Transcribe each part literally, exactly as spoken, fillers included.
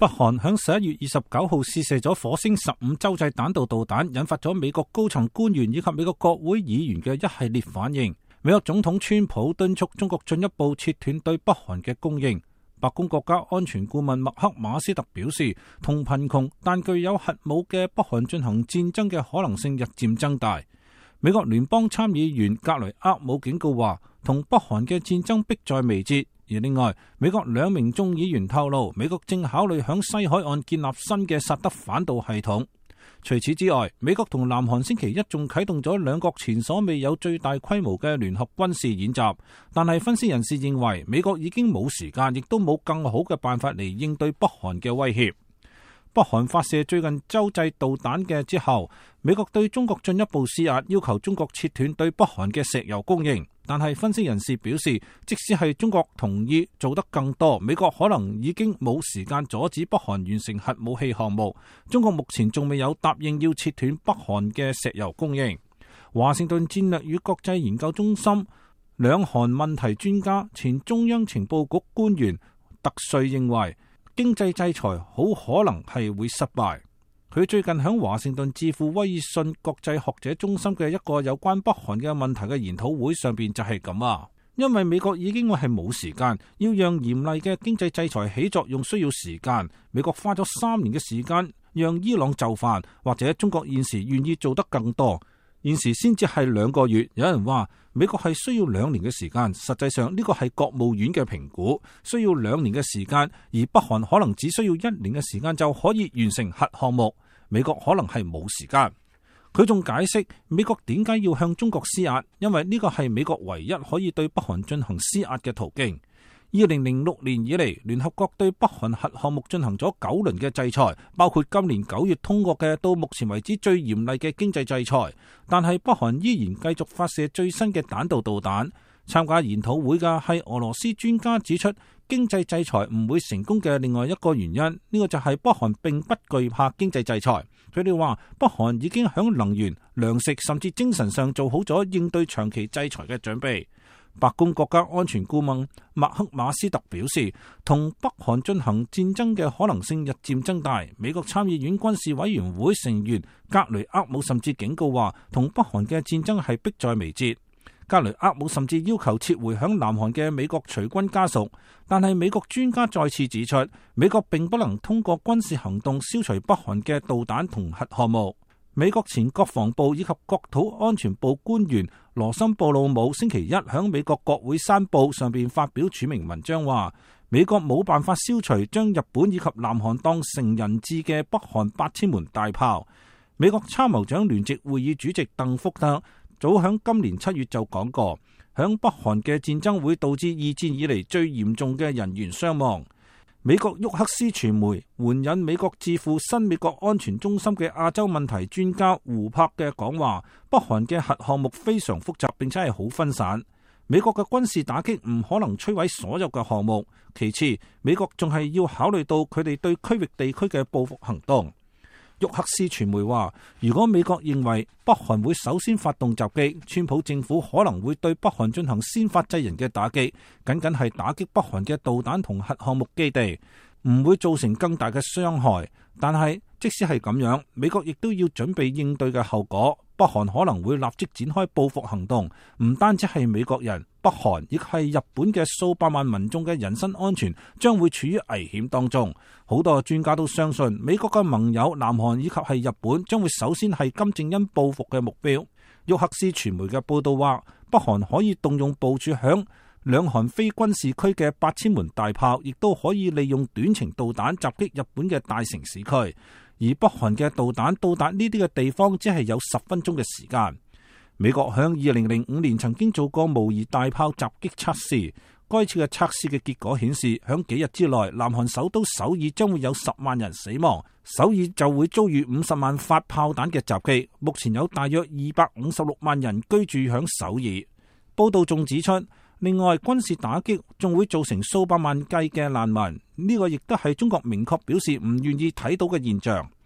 北韓響十一月二十九號試射咗火星十五洲際彈道導彈，引發咗美國高層官員以及美國國會議員嘅一系列反應。美國總統川普敦促中國進一步切斷對北韓嘅供應。白宮國家安全顧問麥克馬斯特表示，同貧窮但具有核武嘅北韓進行戰爭嘅可能性日漸增大。美國聯邦參議員格雷厄姆警告話，同北韓嘅戰爭迫在眉睫。而另外，美國兩名眾議員透露，美國正考慮響西海岸建立新嘅薩德反導系統。除此之外，美國同南韓星期一仲啟動咗兩國前所未有最大規模嘅聯合軍事演習。但係分析人士認為，美國已經冇時間，亦都冇更好嘅辦法嚟應對北韓嘅威脅。北韓發射最近洲際導彈嘅之後，美國對中國進一步施壓，要求中國切斷對北韓嘅石油供應。但係分析人士表示，即使係中國同意做得更多，美國可能已經冇時間阻止北韓完成核武器項目。中國目前仲未有答應要切斷北韓嘅石油供應。華盛頓戰略與國際研究中心兩韓問題專家、前中央情報局官員特瑞認為，經濟制裁好可能係會失敗。佢最近喺華盛頓智庫威爾遜國際學者中心嘅一個有關北韓嘅問題嘅研討會上邊就係咁啊，因為美國已經係冇時間，要讓嚴厲嘅經濟制裁起作用需要時間。美國花咗三年嘅時間讓伊朗就範，或者中國現時願意做得更多，現時先至係兩個月。有人話美國係需要兩年嘅時間，實際上呢個係國務院嘅評估，需要兩年嘅時間，而北韓可能只需要一年嘅時間就可以完成核項目。美國可能係冇時間。佢仲解釋美國點解要向中國施壓，因為呢個係美國唯一可以對北韓進行施壓嘅途徑。二零零六年以嚟，聯合國對北韓核項目進行咗九輪嘅制裁，包括今年九月通過嘅到目前為止最嚴厲嘅經濟制裁。但係北韓依然繼續發射最新嘅彈道導彈。參加研討會嘅係俄羅斯專家指出，經濟制裁唔會成功嘅另外一個原因，呢、這個就係北韓並不懼怕經濟制裁。佢哋話北韓已經響能源、糧食甚至精神上做好咗應對長期制裁嘅準備。白宮國家安全顧問麥克馬斯特表示，同北韓進行戰爭嘅可能性日漸增大。美國參議院軍事委員會成員格雷厄姆甚至警告話，同北韓嘅戰爭係迫在眉睫。格雷厄姆甚至要求撤回響南韓嘅美國隨軍家屬，但係美國專家再次指出，美國並不能通過軍事行動消除北韓嘅導彈同核項目。美國前國防部以及國土安全部官員羅森布魯姆星期一響美國國會山報上邊發表署名文章，話美國冇辦法消除將日本以及南韓當成人質嘅北韓八千門大炮。美國參謀長聯席會議主席鄧福特早響今年七月就講過，響北韓嘅戰爭會導致二戰以嚟最嚴重嘅人員傷亡。美國沃克斯傳媒援引美國智庫新美國安全中心嘅亞洲問題專家胡柏嘅講話，北韓嘅核項目非常複雜，並且係好分散。美國嘅軍事打擊唔可能摧毀所有嘅項目。其次，美國仲係要考慮到佢哋對區域地區嘅報復行動。沃克斯傳媒話，如果美國認為北韓會首先發動襲擊，川普政府可能會對北韓進行先發制人嘅打擊，僅僅係打擊北韓嘅導彈同核項目基地，唔會造成更大嘅傷害。但係即使係咁樣，美國亦都要準備應對嘅後果。北韓可能會立即展開報復行動，唔單止係美國人，北韓亦係日本嘅數百萬民眾嘅人身安全將會處於危險當中。好多專家都相信，美國嘅盟友南韓以及係日本將會首先係金正恩報復嘅目標。沃克斯傳媒嘅報道話，北韓可以動用部署響兩韓非軍事區嘅八千門大炮，亦都可以利用短程導彈襲擊日本嘅大城市區。而北韓嘅導彈到達呢啲嘅地方，只係有十分鐘嘅時間。美國響二零零五年曾經做過模擬大炮襲擊測試，該次嘅測試嘅結果顯示，響幾日之內，南韓首都首爾將會有十萬人死亡，首爾就會遭遇五十萬發炮彈嘅襲擊。目前有大約二百五十六萬人居住響首爾。報道仲指出，另外軍事打擊仲會造成數百萬計嘅難民，呢個亦都係中國明確表示唔願意睇到嘅現象。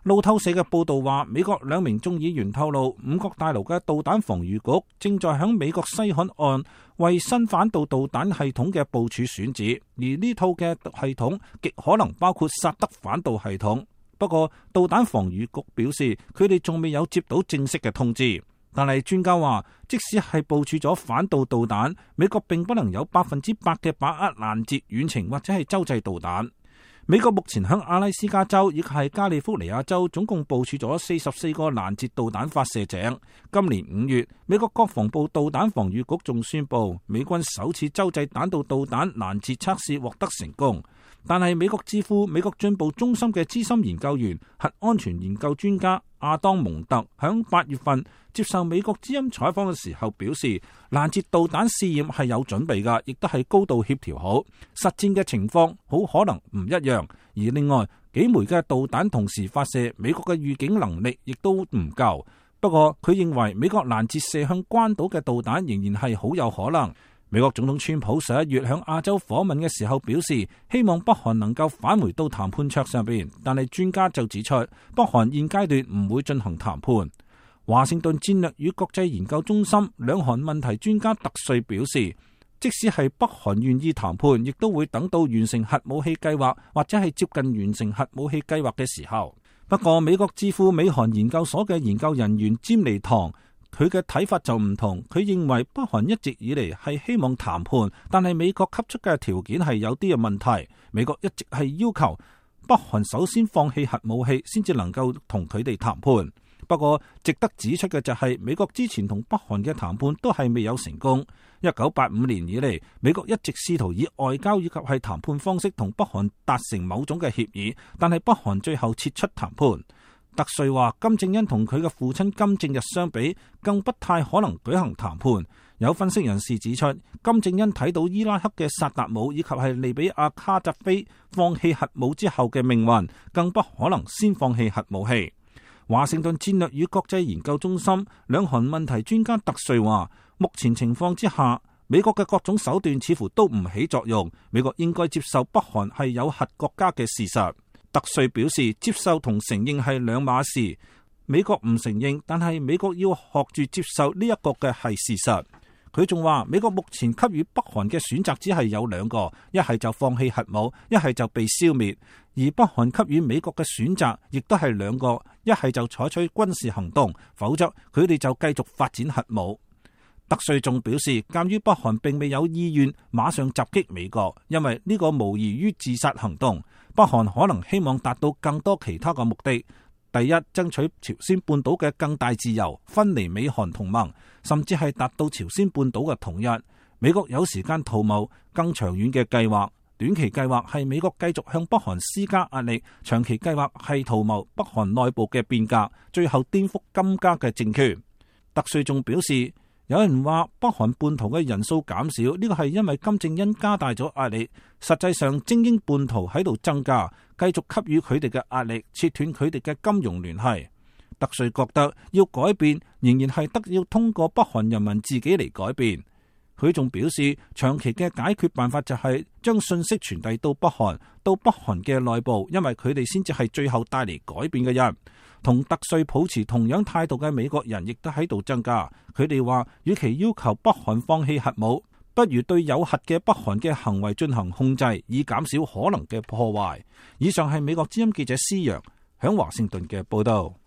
路透社嘅報道話，美國兩名眾議員透露，五角大樓嘅導彈防禦局正在響美國西海岸為新反導導彈系統嘅部署選址，而呢套嘅系統極可能包括薩德反導系統。不過，導彈防禦局表示，佢哋仲未有接到正式嘅通知。但係專家話，即使係部署咗反導導彈，美國並不能有百分之百嘅把握攔截遠程或者係洲際導彈。美國目前喺阿拉斯加州以及係加利福尼亞州總共部署咗四十四個攔截導彈發射井。今年五月，美國國防部導彈防禦局仲宣布，美軍首次洲際彈道導彈攔截測試獲得成功。但係美國智庫美國進步中心嘅資深研究員、核安全研究專家亞當蒙特響八月份接受美國之音採訪嘅時候表示，攔截導彈試驗係有準備㗎，亦都係高度協調好，實戰嘅情況好可能唔一樣。而另外幾枚嘅導彈同時發射，美國嘅預警能力亦都唔夠。不過佢認為美國攔截射向關島嘅導彈仍然係好有可能。美國總統川普十一月響亞洲訪問嘅時候表示，希望北韓能夠返回到談判桌上邊，但係專家就指出，北韓現階段唔會進行談判。華盛頓戰略與國際研究中心兩韓問題專家特瑞表示，即使係北韓願意談判，亦都會等到完成核武器計劃或者係接近完成核武器計劃嘅時候。不過，美國智庫美韓研究所嘅研究人員詹尼唐，佢嘅睇法就唔同，佢認為北韓一直以嚟係希望談判，但係美國給出嘅條件係有啲嘅問題。美國一直係要求北韓首先放棄核武器，先至能夠同佢哋談判。不過值得指出嘅就係，美國之前同北韓嘅談判都係未有成功。一九八五年以嚟，美國一直試圖以外交以及係談判方式同北韓達成某種嘅協議，但係北韓最後撤出談判。特瑞話，金正恩同佢嘅父親金正日相比，更不太可能舉行談判。有分析人士指出，金正恩睇到伊拉克嘅薩達姆以及係利比亞卡扎菲放棄核武之後嘅命運，更不可能先放棄核武器。華盛頓戰略與國際研究中心兩韓問題專家特瑞話，目前情況之下，美國嘅各種手段似乎都唔起作用，美國應該接受北韓係有核國家嘅事實。特瑞表示，接受同承認係兩碼事，美國唔承認，但係美國要學住接受呢一個嘅係事實。佢仲話，美國目前給予北韓嘅選擇只係有兩個，一係就放棄核武，一係就被消滅。而北韓給予美國嘅選擇亦都係兩個，一係就採取軍事行動，否則佢哋就繼續發展核武。特瑞仲表示，鑒於北韓並未有意願馬上襲擊美國，因為呢個無異於自殺行動，北韓可能希望達到更多其他嘅目的。第一，爭取朝鮮半島嘅更大自由，分離美韓同盟，甚至係達到朝鮮半島嘅統一。美國有時間圖謀更長遠嘅計劃，短期計劃係美國繼續向北韓施加壓力，長期計劃係圖謀北韓內部嘅變革，最後顛覆金家嘅政權。特瑞仲表示，有人話北韓叛徒嘅人數減少，呢個係因為金正恩加大咗壓力。實際上，精英叛徒喺度增加，繼續給予佢哋嘅壓力，切斷佢哋嘅金融聯繫。特瑞覺得要改變，仍然係得要通過北韓人民自己嚟改變。佢仲表示，長期嘅解決辦法就係將信息傳遞到北韓，到北韓嘅內部，因為佢哋先至係最後帶嚟改變嘅人。同特瑞保持同樣態度嘅美國人亦都喺度增加。佢哋話，與其要求北韓放棄核武，不如對有核嘅北韓嘅行為進行控制，以減少可能嘅破壞。以上係美國之音記者施洋響華盛頓嘅報道。